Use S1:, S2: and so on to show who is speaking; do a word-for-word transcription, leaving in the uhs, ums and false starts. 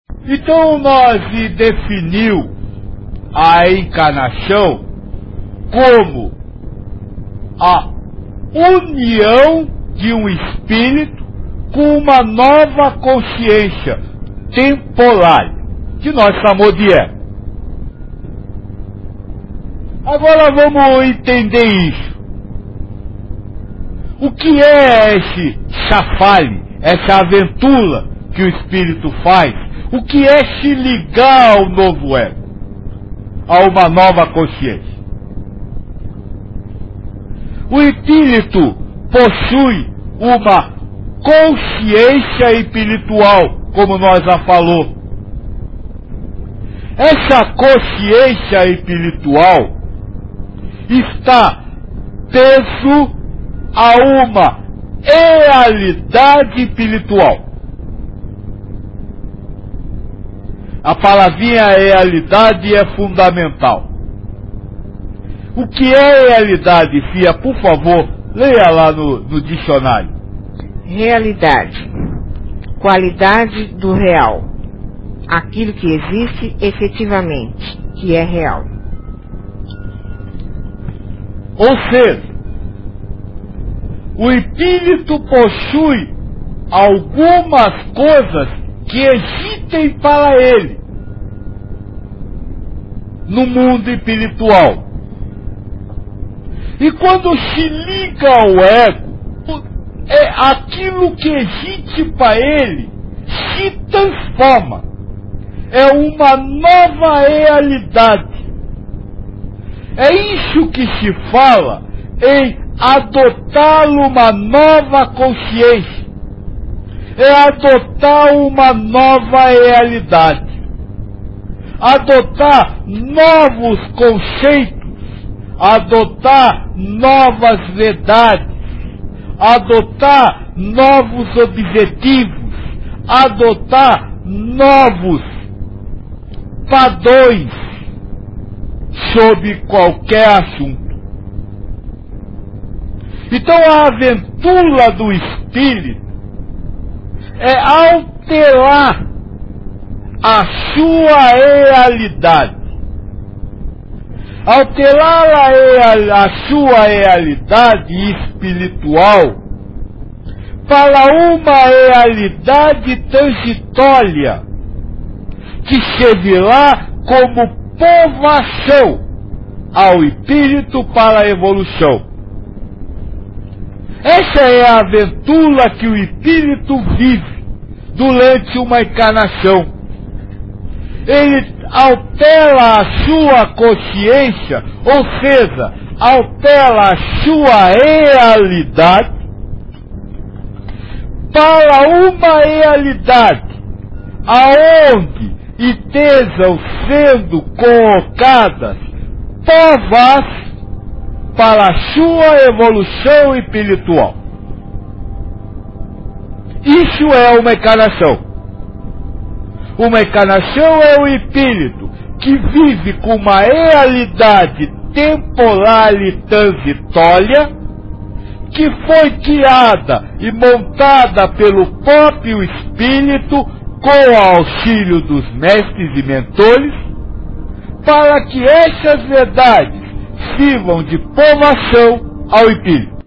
S1: Então nós definiu a encarnação como a união de um espírito com uma nova consciência temporária, que nós chamamos de ego. Agora vamos entender isso. O que é esse chafale, essa aventura que o espírito faz? O que é se ligar ao novo ego, a uma nova consciência? O espírito possui uma consciência espiritual, como nós já falou. Essa consciência espiritual está preso a uma realidade espiritual. A palavrinha realidade é fundamental. O que é realidade, Fia? Por favor, leia lá no, no dicionário.
S2: Realidade. Qualidade do real. Aquilo que existe efetivamente, que é real.
S1: Ou seja, o espírito possui algumas coisas que existem para ele no mundo espiritual. E quando se liga ao ego, é aquilo que existe para ele se transforma. É uma nova realidade. É isso que se fala em adotar uma nova consciência. É adotar uma nova realidade. Adotar novos conceitos. Adotar novas verdades, adotar novos objetivos, adotar novos padrões sobre qualquer assunto. Então a aventura do espírito é alterar a sua realidade. Alterar a, a sua realidade espiritual para uma realidade transitória que servirá como provação ao espírito para a evolução. Essa é a aventura que o espírito vive durante uma encarnação. Ele altera a sua consciência, ou seja, altera a sua realidade para uma realidade aonde estejam sendo colocadas provas para a sua evolução espiritual. Isso é uma encarnação. Uma encarnação é o espírito que vive com uma realidade temporal e transitória que foi criada e montada pelo próprio espírito com o auxílio dos mestres e mentores para que essas verdades sirvam de provação ao espírito.